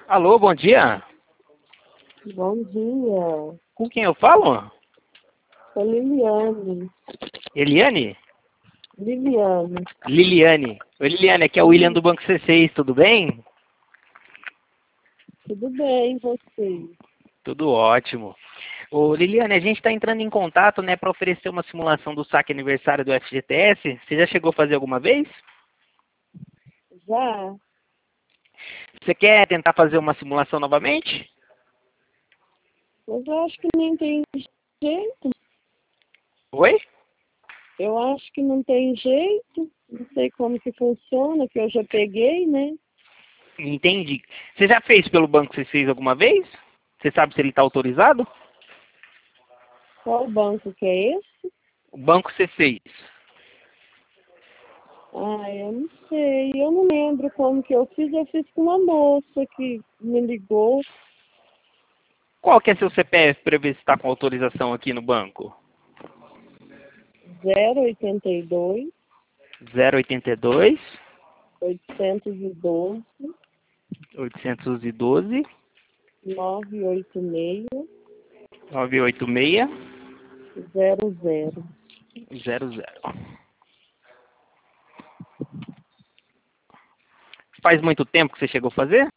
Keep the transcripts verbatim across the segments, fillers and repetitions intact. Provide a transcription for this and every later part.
Alô, bom dia. Bom dia. Com quem eu falo? Sou Liliane. Eliane? Liliane. Liliane. Oi, Liliane, aqui é o William do Banco C seis, tudo bem? Tudo bem, você? Tudo ótimo. Ô, Liliane, a gente está entrando em contato, né, para oferecer uma simulação do saque aniversário do F G T S. Você já chegou a fazer alguma vez? Já? Você quer tentar fazer uma simulação novamente? Mas eu acho que nem tem jeito. Oi? Eu acho que não tem jeito. Não sei como que funciona, que eu já peguei, né? Entendi. Você já fez pelo Banco C seis alguma vez? Você sabe se ele está autorizado? Qual banco que é esse? O Banco C seis. Ah, eu não sei. Eu não lembro como que eu fiz. Eu fiz com uma moça que me ligou. Qual que é seu C P F para ver se está com autorização aqui no banco? zero oitenta e dois, zero oitenta e dois, oitocentos e doze, oitocentos e doze, novecentos e oitenta e seis, novecentos e oitenta e seis, zero zero. zero zero. Faz muito tempo que você chegou a fazer?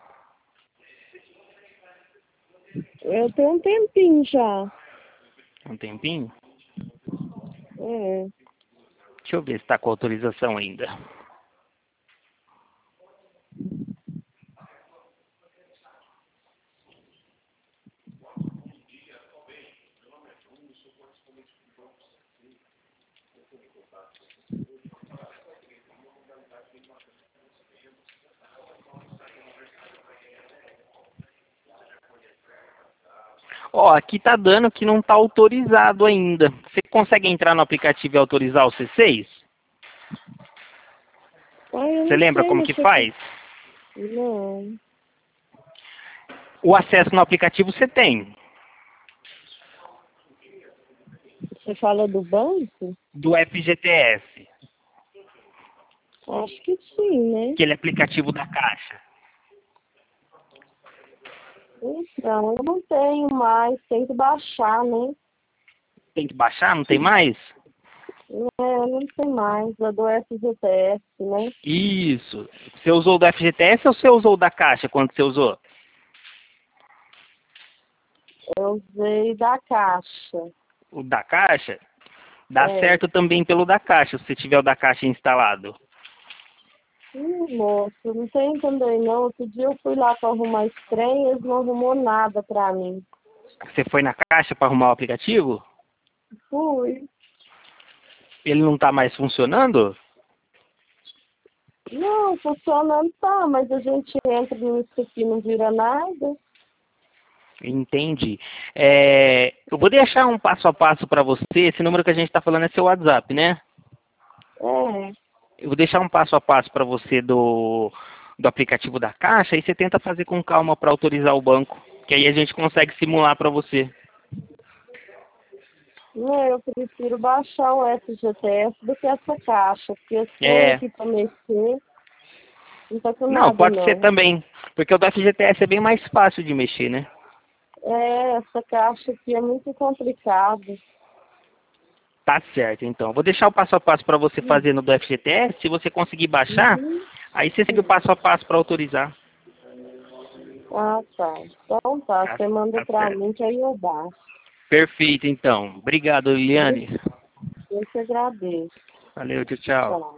Eu tenho um tempinho já. Um tempinho? É. Deixa eu ver se está com autorização ainda. Ó, aqui tá dando que não tá autorizado ainda. Você consegue entrar no aplicativo e autorizar o C seis? Ah, eu Você não lembra sei como que mexer com... faz? Não. O acesso no aplicativo você tem, Você fala do banco? do F G T S, Acho que sim, né? aquele aplicativo da Caixa. Então, eu não tenho mais. Tem que baixar, né? Tem que baixar, não tem mais? É, não tem mais. É do F G T S, né? Isso. Você usou o do F G T S ou você usou o da Caixa quando você usou? Eu usei da Caixa. O da Caixa? Dá É. certo também pelo da Caixa, se você tiver o da Caixa instalado. Ih, moço, não tem também não. Outro dia eu fui lá para arrumar esse trem e eles não arrumou nada para mim. Você foi na Caixa para arrumar o aplicativo? Fui. Ele não está mais funcionando? Não, funcionando tá, mas a gente entra nisso aqui e não vira nada. Entendi. É, eu vou deixar um passo a passo para você. Esse número que a gente está falando é seu WhatsApp, né? É, Eu vou deixar um passo a passo para você do, do aplicativo da Caixa e você tenta fazer com calma para autorizar o banco. Que aí a gente consegue simular para você. não, eu prefiro baixar o F G T S do que essa caixa, porque esse trem É. aqui para mexer não tá com Não, nada pode ser não. também. Porque o do F G T S é bem mais fácil de mexer, né? É, essa caixa aqui é muito complicada. Tá certo, então. Vou deixar o passo a passo para você Hum, fazer no do F G T S. Se você conseguir baixar, Uhum. aí você segue o passo a passo para autorizar. Ah, tá. Então tá, Tá, você manda tá pra certo. mim que aí eu baixo. Perfeito, então. Obrigado, Liliane. Eu te agradeço. Valeu, tchau, tchau. Tchau.